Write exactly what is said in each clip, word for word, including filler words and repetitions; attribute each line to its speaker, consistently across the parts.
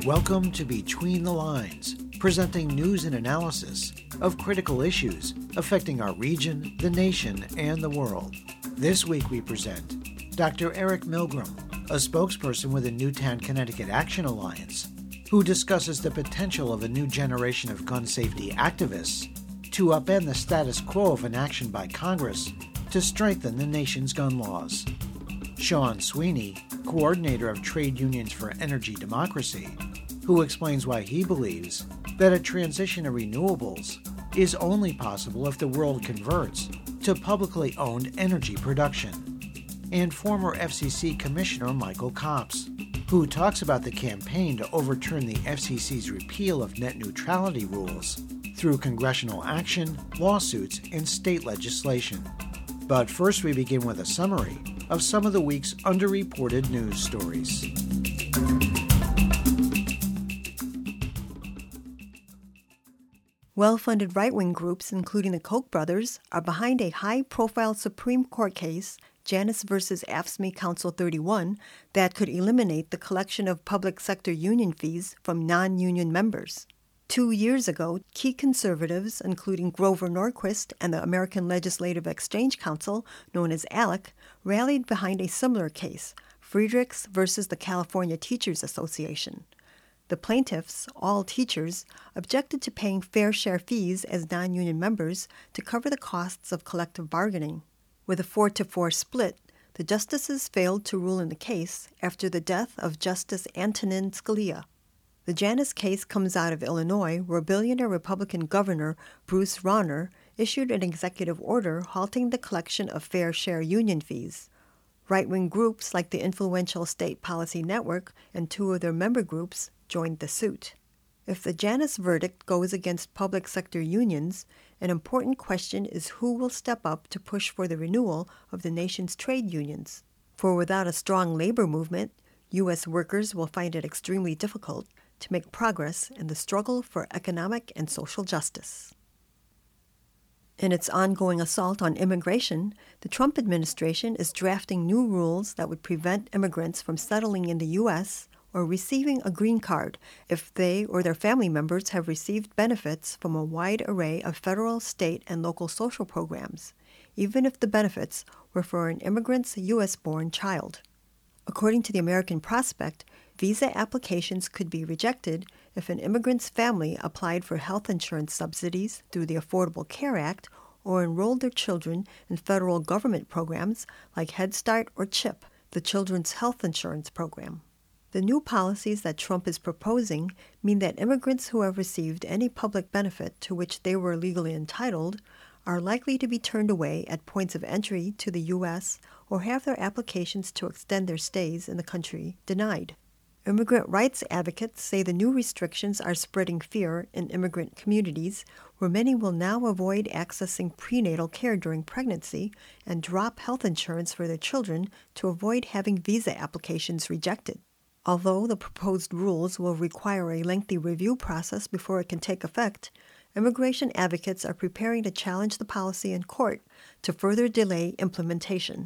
Speaker 1: Welcome to Between the Lines, presenting news and analysis of critical issues affecting our region, the nation, and the world. This week we present Doctor Eric Milgram, a spokesperson with the Newtown, Connecticut Action Alliance, who discusses the potential of a new generation of gun safety activists to upend the status quo of an action by Congress to strengthen the nation's gun laws. Sean Sweeney, coordinator of Trade Unions for Energy Democracy, who explains why he believes that a transition to renewables is only possible if the world converts to publicly owned energy production. And former F C C Commissioner Michael Copps, who talks about the campaign to overturn the F C C's repeal of net neutrality rules through congressional action, lawsuits, and state legislation. But first we begin with a summary of some of the week's underreported news stories.
Speaker 2: Well-funded right-wing groups, including the Koch brothers, are behind a high-profile Supreme Court case, Janus versus AFSCME Council thirty-one, that could eliminate the collection of public sector union fees from non-union members. Two years ago, key conservatives, including Grover Norquist and the American Legislative Exchange Council, known as ALEC, rallied behind a similar case, Friedrichs versus the California Teachers Association. The plaintiffs, all teachers, objected to paying fair share fees as non-union members to cover the costs of collective bargaining. With a four to four split, the justices failed to rule in the case after the death of Justice Antonin Scalia. The Janus case comes out of Illinois, where billionaire Republican Governor Bruce Rauner issued an executive order halting the collection of fair share union fees. Right-wing groups like the influential State Policy Network and two of their member groups joined the suit. If the Janus verdict goes against public sector unions, an important question is who will step up to push for the renewal of the nation's trade unions. For without a strong labor movement, U S workers will find it extremely difficult to make progress in the struggle for economic and social justice. In its ongoing assault on immigration, the Trump administration is drafting new rules that would prevent immigrants from settling in the U S or receiving a green card if they or their family members have received benefits from a wide array of federal, state, and local social programs, even if the benefits were for an immigrant's U S-born child. According to the American Prospect, visa applications could be rejected if an immigrant's family applied for health insurance subsidies through the Affordable Care Act or enrolled their children in federal government programs like Head Start or CHIP, the Children's Health Insurance Program. The new policies that Trump is proposing mean that immigrants who have received any public benefit to which they were legally entitled are likely to be turned away at points of entry to the U S or have their applications to extend their stays in the country denied. Immigrant rights advocates say the new restrictions are spreading fear in immigrant communities, where many will now avoid accessing prenatal care during pregnancy and drop health insurance for their children to avoid having visa applications rejected. Although the proposed rules will require a lengthy review process before it can take effect, immigration advocates are preparing to challenge the policy in court to further delay implementation.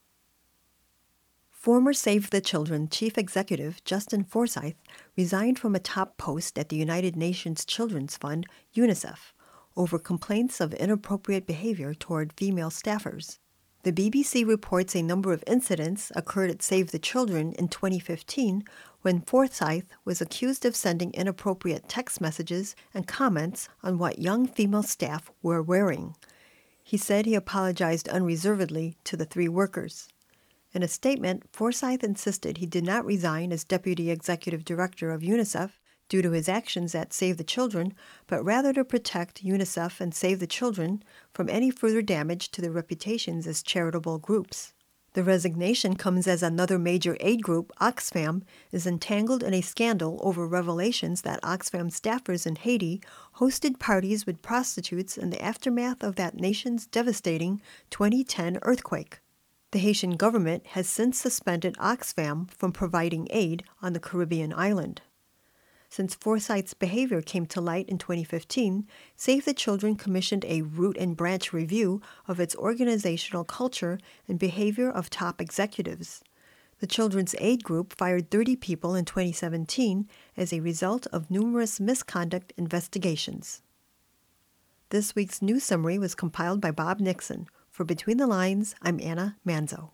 Speaker 2: Former Save the Children chief executive Justin Forsythe resigned from a top post at the United Nations Children's Fund, UNICEF, over complaints of inappropriate behavior toward female staffers. The B B C reports a number of incidents occurred at Save the Children in twenty fifteen when Forsythe was accused of sending inappropriate text messages and comments on what young female staff were wearing. He said he apologized unreservedly to the three workers. In a statement, Forsythe insisted he did not resign as Deputy Executive Director of UNICEF due to his actions at Save the Children, but rather to protect UNICEF and Save the Children from any further damage to their reputations as charitable groups. The resignation comes as another major aid group, Oxfam, is entangled in a scandal over revelations that Oxfam staffers in Haiti hosted parties with prostitutes in the aftermath of that nation's devastating twenty ten earthquake. The Haitian government has since suspended Oxfam from providing aid on the Caribbean island. Since Forsythe's behavior came to light in twenty fifteen, Save the Children commissioned a root and branch review of its organizational culture and behavior of top executives. The Children's Aid Group fired thirty people in twenty seventeen as a result of numerous misconduct investigations. This week's news summary was compiled by Bob Nixon. For Between the Lines, I'm Anna Manzo.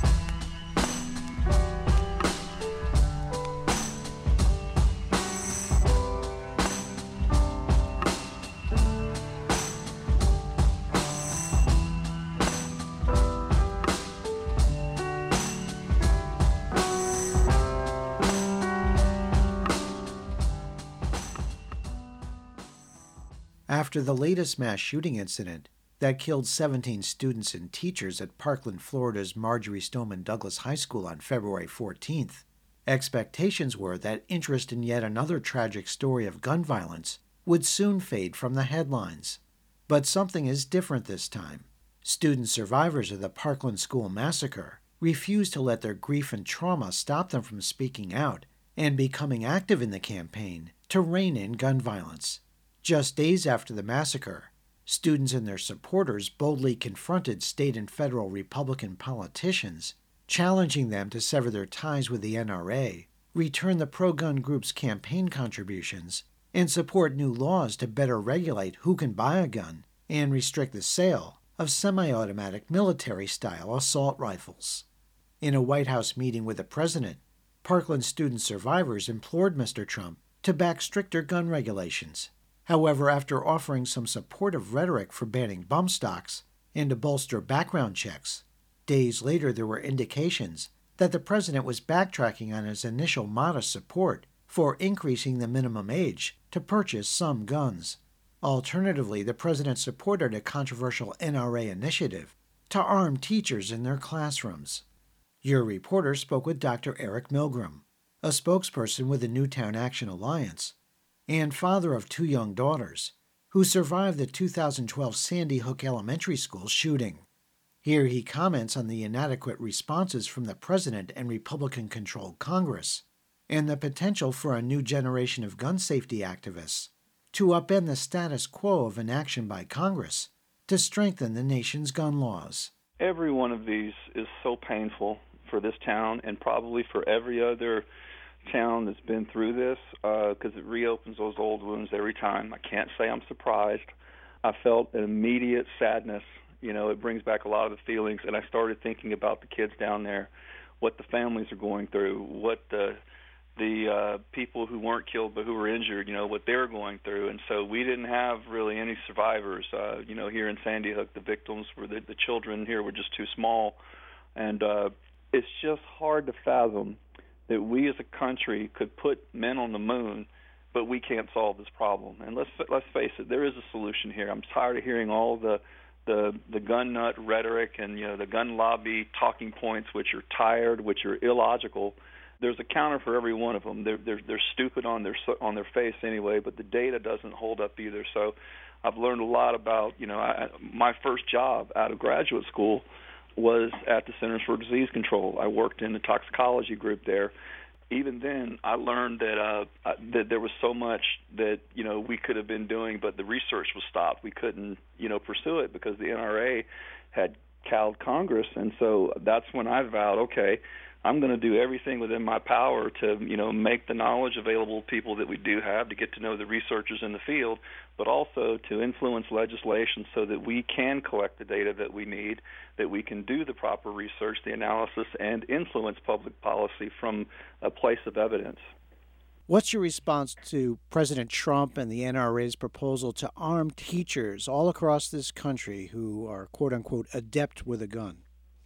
Speaker 1: After the latest mass shooting incident that killed seventeen students and teachers at Parkland, Florida's Marjory Stoneman Douglas High School on February fourteenth, expectations were that interest in yet another tragic story of gun violence would soon fade from the headlines. But something is different this time. Student survivors of the Parkland School massacre refused to let their grief and trauma stop them from speaking out and becoming active in the campaign to rein in gun violence. Just days after the massacre, students and their supporters boldly confronted state and federal Republican politicians, challenging them to sever their ties with the N R A, return the pro-gun group's campaign contributions, and support new laws to better regulate who can buy a gun and restrict the sale of semi-automatic military-style assault rifles. In a White House meeting with the president, Parkland student survivors implored Mister Trump to back stricter gun regulations. However, after offering some supportive rhetoric for banning bump stocks and to bolster background checks, days later there were indications that the president was backtracking on his initial modest support for increasing the minimum age to purchase some guns. Alternatively, the president supported a controversial N R A initiative to arm teachers in their classrooms. Your reporter spoke with Doctor Eric Milgram, a spokesperson with the Newtown Action Alliance, and father of two young daughters, who survived the two thousand twelve Sandy Hook Elementary School shooting. Here he comments on the inadequate responses from the president and Republican-controlled Congress, and the potential for a new generation of gun safety activists to upend the status quo of inaction by Congress to strengthen the nation's gun laws.
Speaker 3: Every one of these is so painful for this town and probably for every other town that's been through this, because uh, it reopens those old wounds every time. I can't say I'm surprised. I felt an immediate sadness. You know, it brings back a lot of the feelings, and I started thinking about the kids down there, what the families are going through, what the the uh, people who weren't killed but who were injured, you know, what they're going through. And so we didn't have really any survivors. Uh, you know, here in Sandy Hook, the victims were the, the children here were just too small, and uh, it's just hard to fathom that we as a country could put men on the moon, but we can't solve this problem. And let's let's face it, there is a solution here. I'm tired of hearing all the the the gun nut rhetoric and, you know, the gun lobby talking points, which are tired, which are illogical. There's a counter for every one of them. They're they're, they're stupid on their on their face anyway, but the data doesn't hold up either. So I've learned a lot about, you know, I, my first job out of graduate school was at the Centers for Disease Control. I worked in the toxicology group there. Even then, I learned that uh, that there was so much that, you know, we could have been doing, but the research was stopped. We couldn't, you know, pursue it because the N R A had cowed Congress, and so that's when I vowed, okay, I'm going to do everything within my power to, you know, make the knowledge available to people that we do have, to get to know the researchers in the field, but also to influence legislation so that we can collect the data that we need, that we can do the proper research, the analysis, and influence public policy from a place of evidence.
Speaker 1: What's your response to President Trump and the N R A's proposal to arm teachers all across this country who are, quote-unquote, adept with a gun?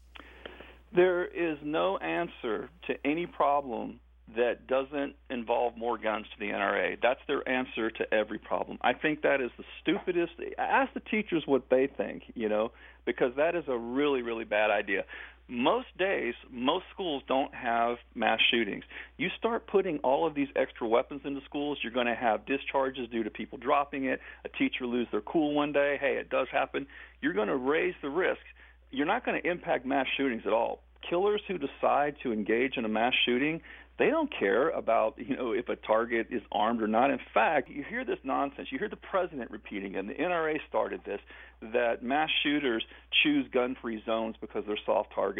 Speaker 3: There is no answer to any problem that doesn't involve more guns to the N R A. That's their answer to every problem. I think that is the stupidest. Ask the teachers what they think, you know, because that is a really, really bad idea. Most days, most schools don't have mass shootings. You start putting all of these extra weapons into schools, you're going to have discharges due to people dropping it, a teacher lose their cool one day. Hey, it does happen. You're going to raise the risk. You're not going to impact mass shootings at all. Killers who decide to engage in a mass shooting, they don't care about, you know, if a target is armed or not. In fact, you hear this nonsense. You hear the president repeating, and the N R A started this, that mass shooters choose gun-free zones because they're soft targets.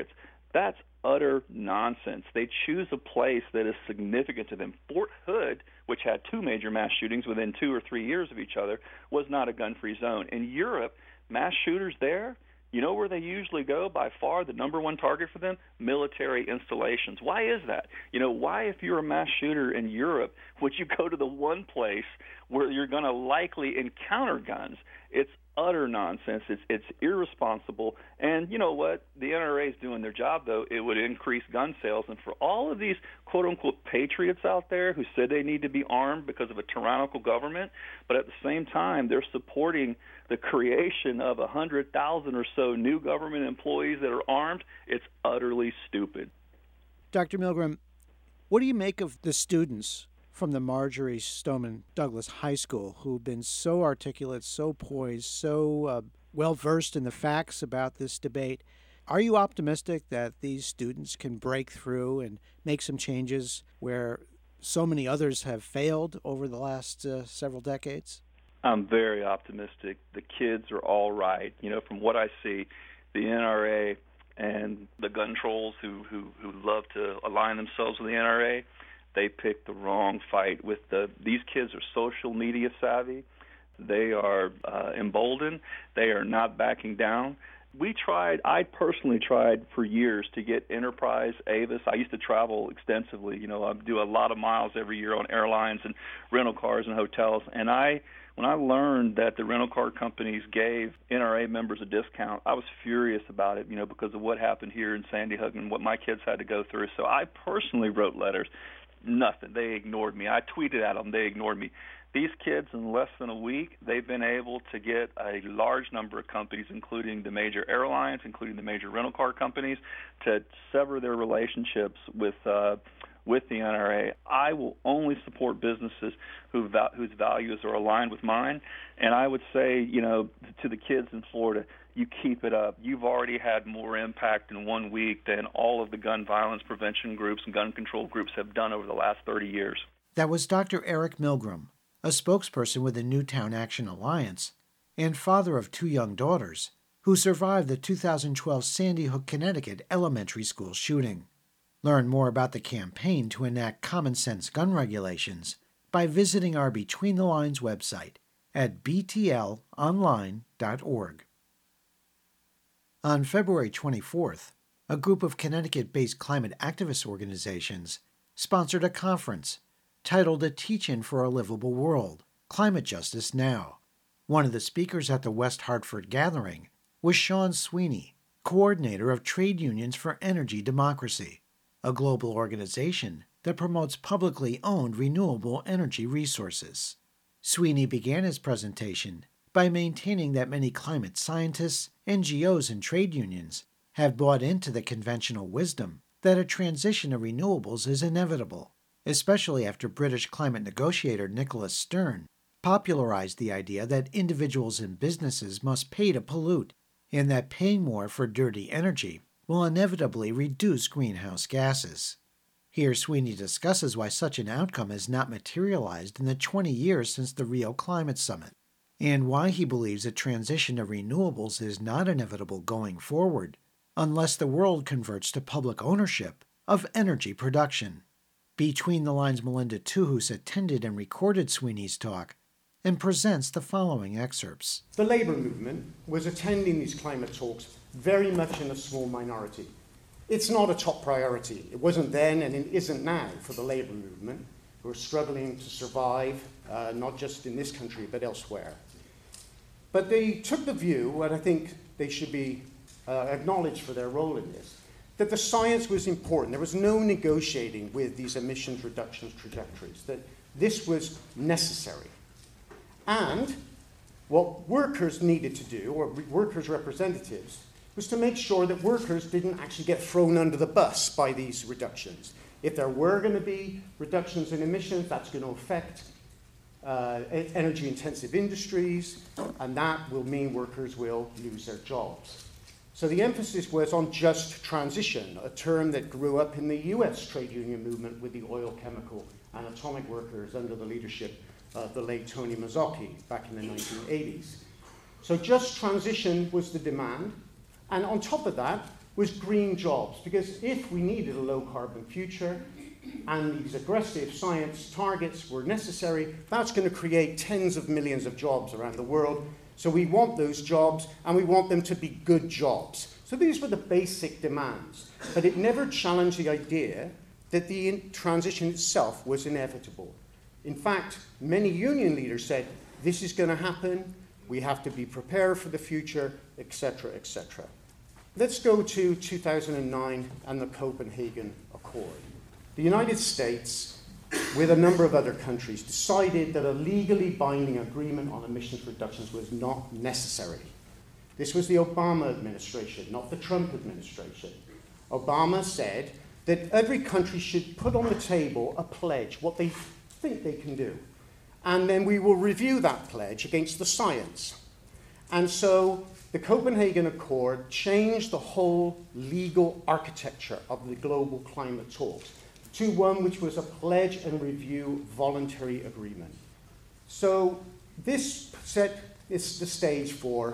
Speaker 3: That's utter nonsense. They choose a place that is significant to them. Fort Hood, which had two major mass shootings within two or three years of each other, was not a gun-free zone. In Europe, mass shooters there, you know where they usually go? By far, the number one target for them? Military installations. Why is that? You know, why, if you're a mass shooter in Europe, would you go to the one place where you're going to likely encounter guns? It's utter nonsense. It's it's irresponsible. And you know what? The N R A is doing their job, though. It would increase gun sales. And for all of these quote-unquote patriots out there who said they need to be armed because of a tyrannical government, but at the same time they're supporting the creation of one hundred thousand or so new government employees that are armed, it's utterly stupid.
Speaker 1: Doctor Milgram, what do you make of the students from the Marjory Stoneman Douglas High School who've been so articulate, so poised, so uh, well-versed in the facts about this debate? Are you optimistic that these students can break through and make some changes where so many others have failed over the last uh, several decades?
Speaker 3: I'm very optimistic. The kids are all right. You know, from what I see, the N R A and the gun trolls who, who, who love to align themselves with the N R A, they picked the wrong fight. With the these kids are social media savvy. They are uh, emboldened. They are not backing down. We tried, I personally tried for years to get Enterprise, Avis. I used to travel extensively. You know, I do a lot of miles every year on airlines and rental cars and hotels. And I, when I learned that the rental car companies gave N R A members a discount, I was furious about it, you know, because of what happened here in Sandy Hook and what my kids had to go through. So I personally wrote letters. Nothing. They ignored me. I tweeted at them. They ignored me. These kids, in less than a week, they've been able to get a large number of companies, including the major airlines, including the major rental car companies, to sever their relationships with uh, with the N R A. I will only support businesses who val- whose values are aligned with mine. And I would say, you know, to the kids in Florida, you keep it up. You've already had more impact in one week than all of the gun violence prevention groups and gun control groups have done over the last thirty years.
Speaker 1: That was Doctor Eric Milgram, a spokesperson with the Newtown Action Alliance and father of two young daughters, who survived the two thousand twelve Sandy Hook, Connecticut elementary school shooting. Learn more about the campaign to enact common sense gun regulations by visiting our Between the Lines website at b t l online dot org. On February twenty-fourth, a group of Connecticut-based climate activist organizations sponsored a conference titled A Teach-In for a Livable World, Climate Justice Now. One of the speakers at the West Hartford gathering was Sean Sweeney, coordinator of Trade Unions for Energy Democracy, a global organization that promotes publicly owned renewable energy resources. Sweeney began his presentation by maintaining that many climate scientists, N G Os, and trade unions have bought into the conventional wisdom that a transition to renewables is inevitable, especially after British climate negotiator Nicholas Stern popularized the idea that individuals and businesses must pay to pollute, and that paying more for dirty energy will inevitably reduce greenhouse gases. Here, Sweeney discusses why such an outcome has not materialized in the twenty years since the Rio Climate Summit, and why he believes a transition to renewables is not inevitable going forward unless the world converts to public ownership of energy production. Between the Lines' Melinda Tuhus attended and recorded Sweeney's talk and presents the following excerpts.
Speaker 4: The labor movement was attending these climate talks very much in a small minority. It's not a top priority. It wasn't then and it isn't now for the labor movement, who are struggling to survive, uh, not just in this country but elsewhere. But they took the view, and I think they should be uh, acknowledged for their role in this, that the science was important. There was no negotiating with these emissions reductions trajectories, that this was necessary. And what workers needed to do, or workers' representatives, was to make sure that workers didn't actually get thrown under the bus by these reductions. If there were going to be reductions in emissions, that's going to affect uh, energy-intensive industries, and that will mean workers will lose their jobs. So the emphasis was on just transition, a term that grew up in the U S trade union movement with the oil, chemical, and atomic workers under the leadership of the late Tony Mazzocchi back in the nineteen eighties. So just transition was the demand, And on top of that was green jobs, because if we needed a low-carbon future and these aggressive science targets were necessary, that's going to create tens of millions of jobs around the world. So we want those jobs, and we want them to be good jobs. So these were the basic demands. But it never challenged the idea that the transition itself was inevitable. In fact, many union leaders said, this is going to happen, we have to be prepared for the future, et cetera, et cetera. Let's go to two thousand nine and the Copenhagen Accord. The United States, with a number of other countries, decided that a legally binding agreement on emissions reductions was not necessary. This was the Obama administration, not the Trump administration. Obama said that every country should put on the table a pledge, what they think they can do. And then we will review that pledge against the science. And so the Copenhagen Accord changed the whole legal architecture of the global climate talks to one which was a pledge and review voluntary agreement. So this set is the stage for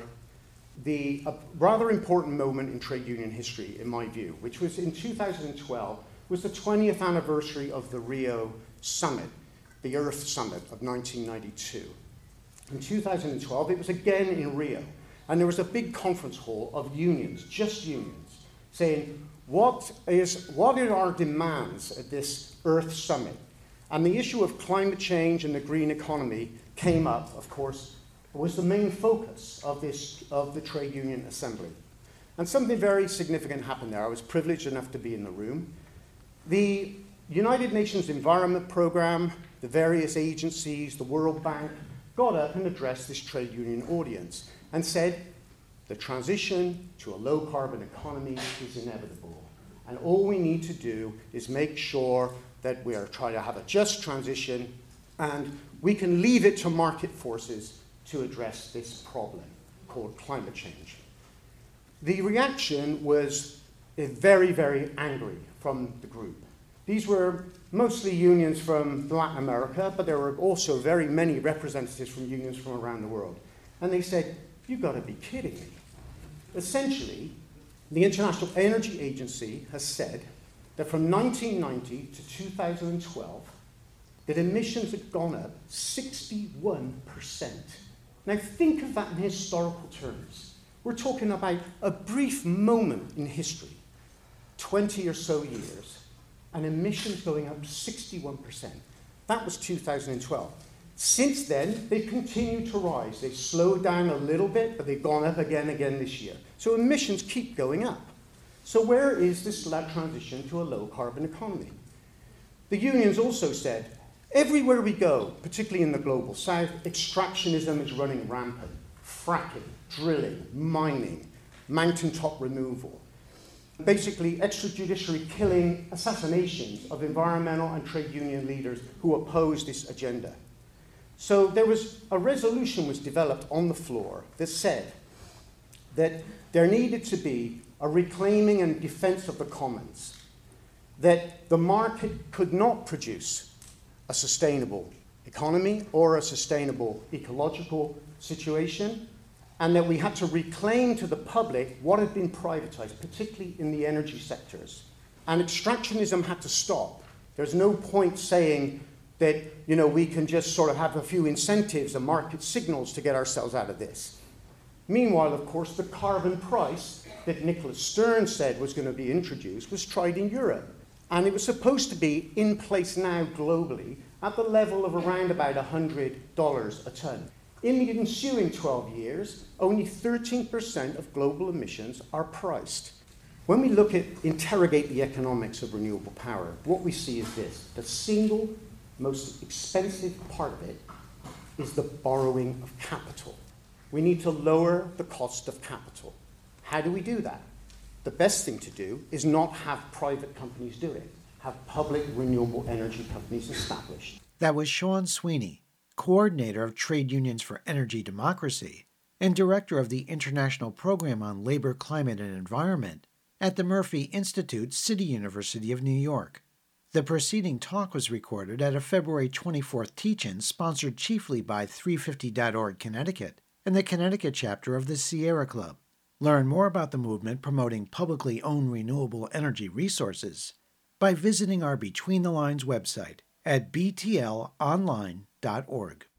Speaker 4: the a rather important moment in trade union history, in my view, which was in two thousand twelve, was the twentieth anniversary of the Rio Summit, the Earth Summit of nineteen ninety-two. In two thousand twelve, it was again in Rio, and there was a big conference hall of unions, just unions, saying, what is what are our demands at this Earth Summit? And the issue of climate change and the green economy came up, of course, was the main focus of this of the trade union assembly. And something very significant happened there. I was privileged enough to be in the room. The United Nations Environment Programme, the various agencies, the World Bank, got up and addressed this trade union audience and said, the transition to a low-carbon economy is inevitable. And all we need to do is make sure that we are trying to have a just transition, and we can leave it to market forces to address this problem called climate change. The reaction was very, very angry from the group. These were mostly unions from Latin America, but there were also very many representatives from unions from around the world. And they said, you've got to be kidding me. Essentially, the International Energy Agency has said that from nineteen ninety to two thousand twelve, that emissions have gone up sixty-one percent. Now think of that in historical terms. We're talking about a brief moment in history, twenty or so years, and emissions going up sixty-one percent. That was two thousand twelve. Since then, they've continued to rise. They've slowed down a little bit, but they've gone up again again this year. So emissions keep going up. So where is this transition to a low-carbon economy? The unions also said, everywhere we go, particularly in the global south, extractionism is running rampant. Fracking, drilling, mining, mountaintop removal. Basically, extrajudiciary killing, assassinations of environmental and trade union leaders who oppose this agenda. So there was a resolution was developed on the floor that said that there needed to be a reclaiming and defense of the commons, that the market could not produce a sustainable economy or a sustainable ecological situation, and that we had to reclaim to the public what had been privatized, particularly in the energy sectors. And extractionism had to stop. There's no point saying that, you know, we can just sort of have a few incentives and market signals to get ourselves out of this. Meanwhile, of course, the carbon price that Nicholas Stern said was going to be introduced was tried in Europe. And it was supposed to be in place now globally at the level of around about one hundred dollars a ton. In the ensuing twelve years, only thirteen percent of global emissions are priced. When we look at, interrogate the economics of renewable power, what we see is this. The single most expensive part of it is the borrowing of capital. We need to lower the cost of capital. How do we do that? The best thing to do is not have private companies do it. Have public renewable energy companies established.
Speaker 1: That was Sean Sweeney, coordinator of Trade Unions for Energy Democracy and director of the International Program on Labor, Climate, and Environment at the Murphy Institute, City University of New York. The preceding talk was recorded at a February twenty-fourth teach-in sponsored chiefly by three fifty dot org Connecticut and the Connecticut chapter of the Sierra Club. Learn more about the movement promoting publicly owned renewable energy resources by visiting our Between the Lines website at b t l online dot org.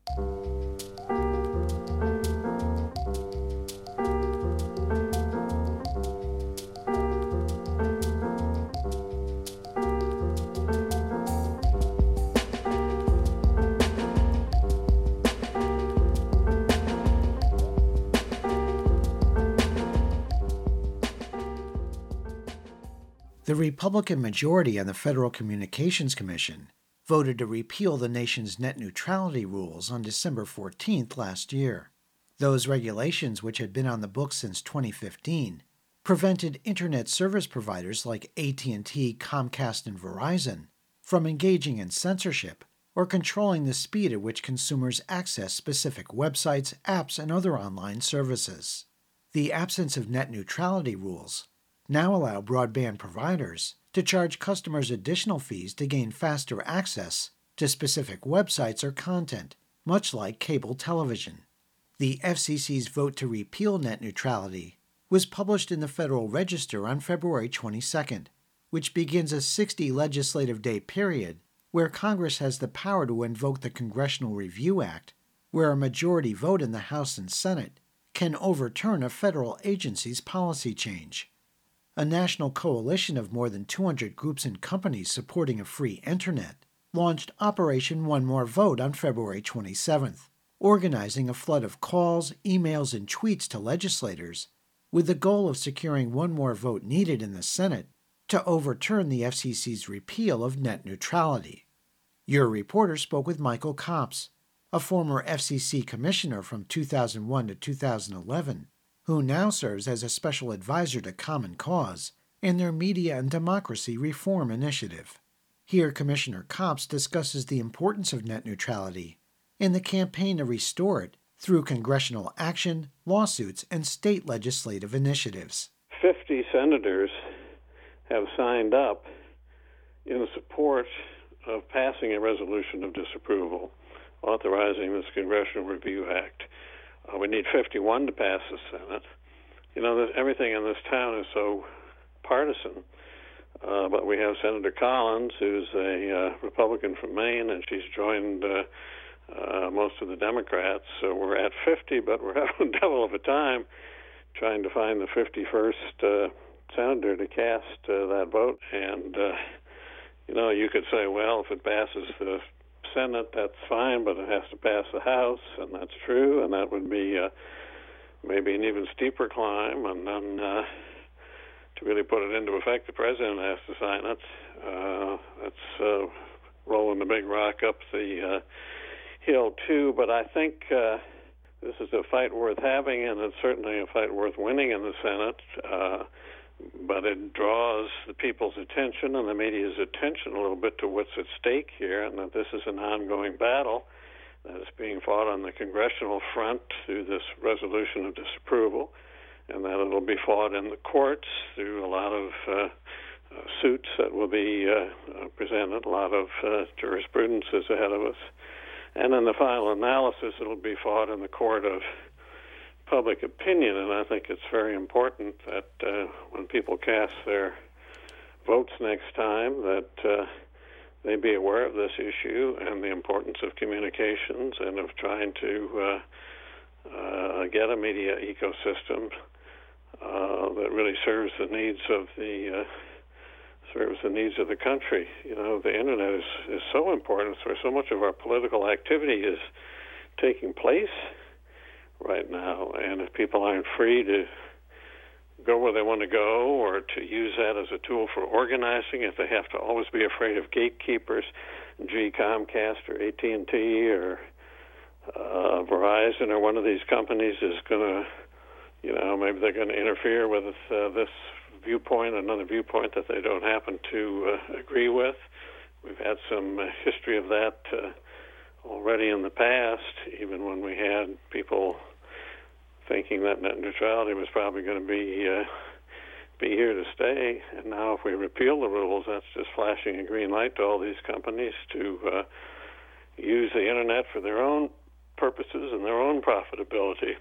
Speaker 1: The Republican majority on the Federal Communications Commission voted to repeal the nation's net neutrality rules on December fourteenth last year. Those regulations, which had been on the books since twenty fifteen, prevented Internet service providers like A T and T, Comcast, and Verizon from engaging in censorship or controlling the speed at which consumers access specific websites, apps, and other online services. The absence of net neutrality rules now allow broadband providers to charge customers additional fees to gain faster access to specific websites or content, much like cable television. The F C C's vote to repeal net neutrality was published in the Federal Register on February twenty-second, which begins a sixty legislative day period where Congress has the power to invoke the Congressional Review Act, where a majority vote in the House and Senate can overturn a federal agency's policy change. A national coalition of more than two hundred groups and companies supporting a free Internet launched Operation One More Vote on February twenty-seventh, organizing a flood of calls, emails, and tweets to legislators with the goal of securing one more vote needed in the Senate to overturn the F C C's repeal of net neutrality. Your reporter spoke with Michael Copps, a former F C C commissioner from two thousand one to two thousand eleven, who now serves as a special advisor to Common Cause in their Media and Democracy Reform Initiative. Here, Commissioner Copps discusses the importance of net neutrality in the campaign to restore it through congressional action, lawsuits, and state legislative initiatives.
Speaker 5: Fifty senators have signed up in support of passing a resolution of disapproval authorizing this Congressional Review Act. Uh, we need fifty-one to pass the Senate. You know, that everything in this town is so partisan. Uh, but we have Senator Collins, who's a uh, Republican from Maine, and she's joined uh, uh, most of the Democrats. So we're at fifty, but we're having a devil of a time trying to find the fifty-first uh, senator to cast uh, that vote. And, uh, you know, you could say, well, if it passes the Senate, that's fine, but it has to pass the House, and that's true, and that would be uh, maybe an even steeper climb. And then uh, to really put it into effect, the president has to sign it. Uh, that's uh, rolling the big rock up the uh, hill, too. But I think uh, this is a fight worth having, and it's certainly a fight worth winning in the Senate. Uh, but it draws the people's attention and the media's attention a little bit to what's at stake here, and that this is an ongoing battle that is being fought on the congressional front through this resolution of disapproval, and that it'll be fought in the courts through a lot of uh, uh, suits that will be uh, uh, presented. A lot of uh, jurisprudence is ahead of us. And in the final analysis, it'll be fought in the court of public opinion, and I think it's very important that uh, when people cast their votes next time, that uh, they be aware of this issue and the importance of communications and of trying to uh, uh, get a media ecosystem uh, that really serves the needs of the uh, serves the needs of the country. You know, the internet is, is so important. It's where so much of our political activity is taking place right now, and if people aren't free to go where they want to go or to use that as a tool for organizing, if they have to always be afraid of gatekeepers, G, Comcast or A T and T or uh, Verizon or one of these companies is going to, you know, maybe they're going to interfere with uh, this viewpoint, another viewpoint that they don't happen to uh, agree with. We've had some uh, history of that uh, already in the past, even when we had people thinking that net neutrality was probably going to be uh, be here to stay. And now if we repeal the rules, that's just flashing a green light to all these companies to uh, use the internet for their own purposes and their own profitability.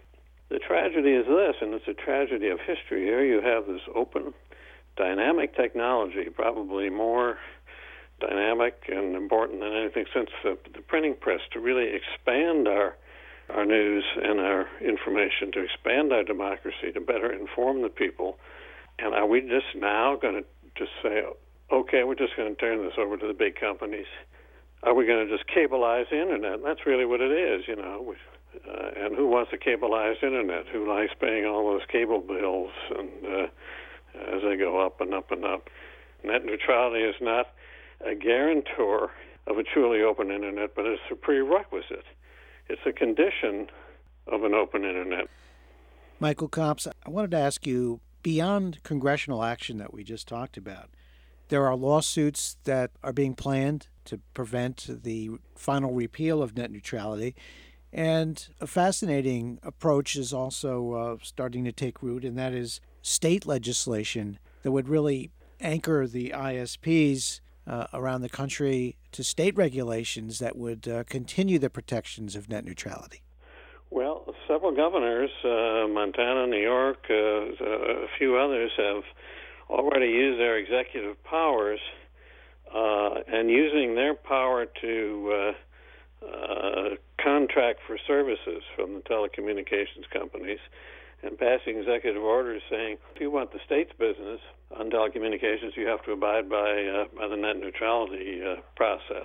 Speaker 5: The tragedy is this, and it's a tragedy of history. Here you have this open, dynamic technology, probably more dynamic and important than anything since the, the printing press, to really expand our our news and our information, to expand our democracy, to better inform the people. And are we just now going to just say, okay, we're just going to turn this over to the big companies? Are we going to just cableize the internet? That's really what it is, you know. Uh, and who wants a cableized internet? Who likes paying all those cable bills and uh, as they go up and up and up? Net neutrality is not a guarantor of a truly open internet, but it's a prerequisite. It's a condition of an open internet.
Speaker 1: Michael Copps, I wanted to ask you, beyond congressional action that we just talked about, there are lawsuits that are being planned to prevent the final repeal of net neutrality. And a fascinating approach is also uh, starting to take root, and that is state legislation that would really anchor the I S Ps uh, around the country to state regulations that would uh, continue the protections of net neutrality.
Speaker 5: Well, several governors, uh, Montana, New York, uh, a few others, have already used their executive powers uh, and using their power to uh, uh, contract for services from the telecommunications companies and passing executive orders saying, if you want the state's business on telecommunications, you have to abide by, uh, by the net neutrality uh, process.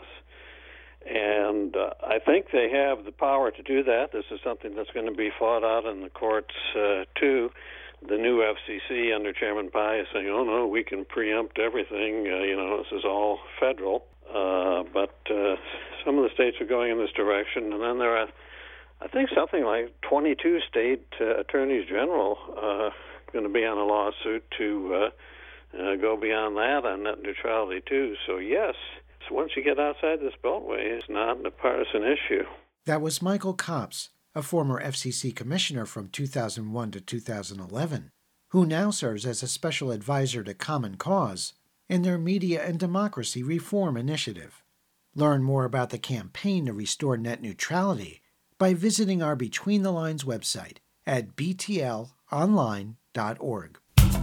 Speaker 5: And uh, I think they have the power to do that. This is something that's going to be fought out in the courts, uh, too. The new F C C under Chairman Pai is saying, oh, no, we can preempt everything. Uh, you know, this is all federal. Uh, but uh, some of the states are going in this direction. And then there are, I think, something like twenty-two state uh, attorneys general uh, going to be on a lawsuit to uh, uh, go beyond that on net neutrality, too. So, yes, so once you get outside this beltway, it's not a partisan issue.
Speaker 1: That was Michael Copps, a former F C C commissioner from two thousand one to two thousand eleven, who now serves as a special advisor to Common Cause in their Media and Democracy Reform Initiative. Learn more about the campaign to restore net neutrality by visiting our Between the Lines website at b t l online dot org.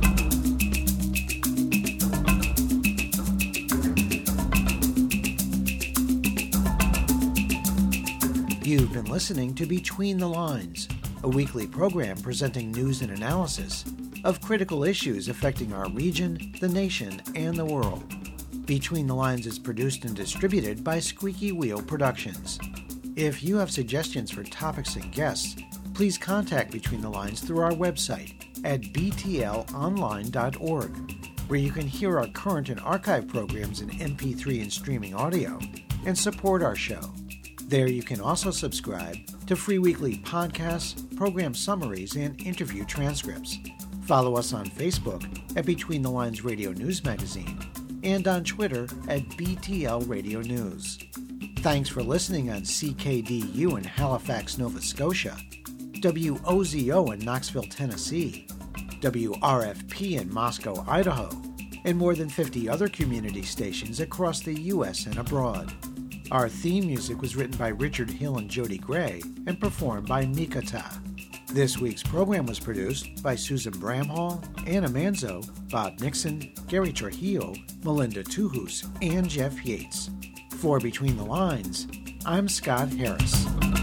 Speaker 1: You've been listening to Between the Lines, a weekly program presenting news and analysis of critical issues affecting our region, the nation, and the world. Between the Lines is produced and distributed by Squeaky Wheel Productions. If you have suggestions for topics and guests, please contact Between the Lines through our website at b t l online dot org, where you can hear our current and archive programs in M P three and streaming audio, and support our show. There you can also subscribe to free weekly podcasts, program summaries, and interview transcripts. Follow us on Facebook at Between the Lines Radio News Magazine and on Twitter at B T L Radio News. Thanks for listening on C K D U in Halifax, Nova Scotia, W O Z O in Knoxville, Tennessee, W R F P in Moscow, Idaho, and more than fifty other community stations across the U S and abroad. Our theme music was written by Richard Hill and Jody Gray and performed by Mikata. This week's program was produced by Susan Bramhall, Anna Manzo, Bob Nixon, Gary Trujillo, Melinda Tuhus, and Jeff Yates. For Between the Lines, I'm Scott Harris.